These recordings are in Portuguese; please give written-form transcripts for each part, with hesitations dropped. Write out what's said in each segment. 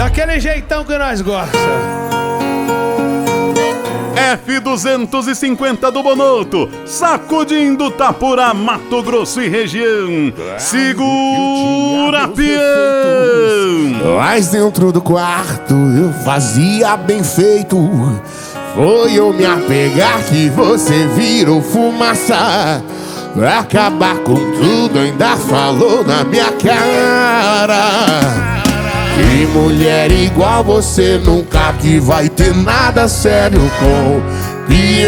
Daquele jeitão que nós gosta. F250 do Bonoto, sacudindo Tapura, Mato Grosso e região. Segura, peão! Mas dentro do quarto eu fazia bem feito. Foi eu me apegar que você virou fumaça. Pra acabar com tudo ainda falou na minha cara. Que mulher igual você nunca que vai ter nada sério com peão.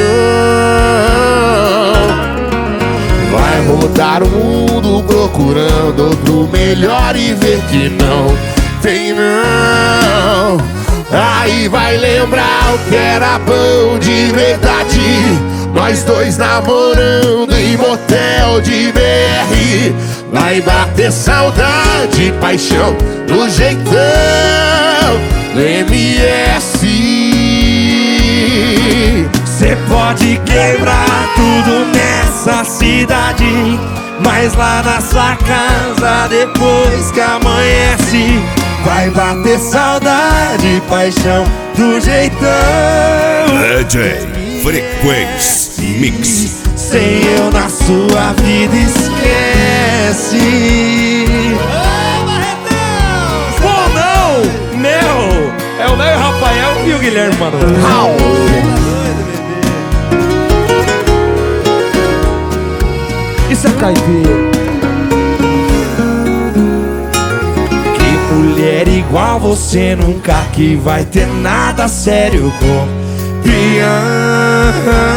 Vai rodar o mundo procurando outro melhor e ver que não tem não. Aí vai lembrar o que era bom de verdade. Nós dois namorando em motel de BR. Vai bater saudade, paixão, do jeitão do MS. Cê pode quebrar tudo nessa cidade, mas lá na sua casa, depois que amanhece, vai bater saudade, paixão, do jeitão DJ Frequência Mix. Sem eu na sua vida esquece. Pô, não! Meu! É o Léo Rafael e o Guilherme, mano. Isso é caipira. Que mulher igual você nunca que vai ter nada sério com peão.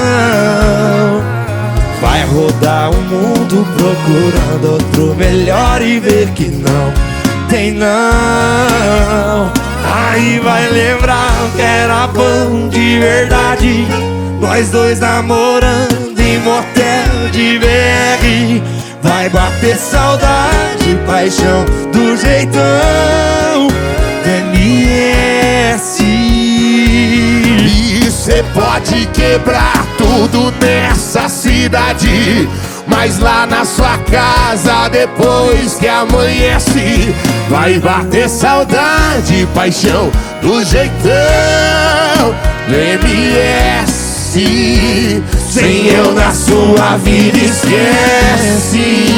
Vai rodar o mundo procurando outro melhor e ver que não tem não. Aí vai lembrar que era bom de verdade. Nós dois namorando em motel de BR. Vai bater saudade, paixão, do jeitão do MS. E cê pode quebrar tudo nessa cidade, mas lá na sua casa, depois que amanhece, vai bater saudade, paixão, do jeitão do MS. Sem eu na sua vida esquece.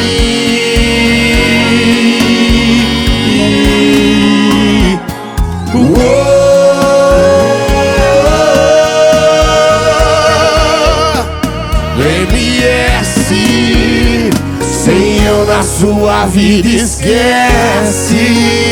MS, sem eu na sua vida esquece.